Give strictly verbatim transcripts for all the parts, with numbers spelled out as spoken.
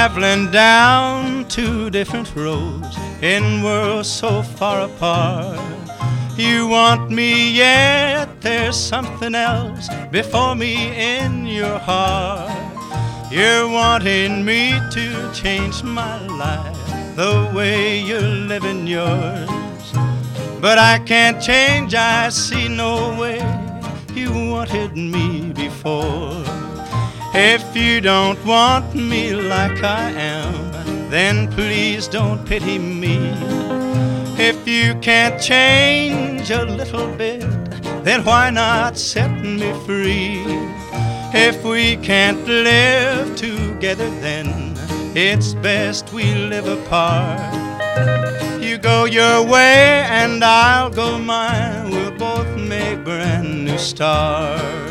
traveling down two different roads in worlds so far apart. You want me, yet there's something else before me in your heart. You're wanting me to change my life the way you're living yours, but I can't change, I see no way. You wanted me before. If you don't want me like I am, then please don't pity me. If you can't change a little bit, then why not set me free? If we can't live together, then it's best we live apart. You go your way and I'll go mine. We'll both make brand new stars.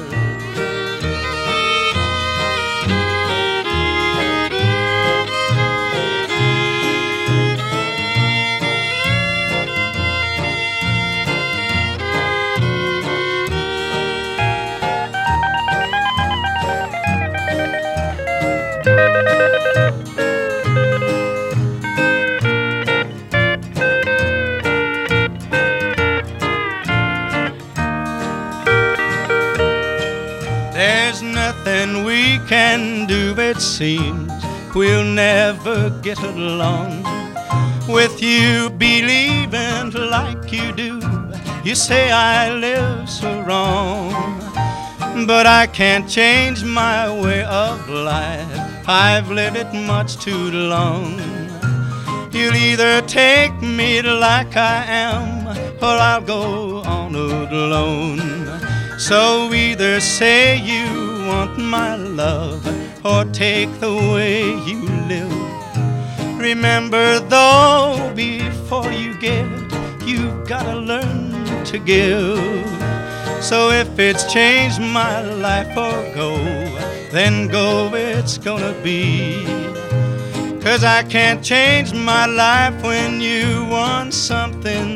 There's nothing we can do, it seems we'll never get along. With you believing like you do, you say I live so wrong. But I can't change my way of life, I've lived it much too long. You'll either take me like I am, or I'll go on alone. So either say you want my love, or take the way you live. Remember though, before you get, you've gotta learn to give. So if it's changed my life or go, then go it's gonna be. 'Cause I can't change my life when you want something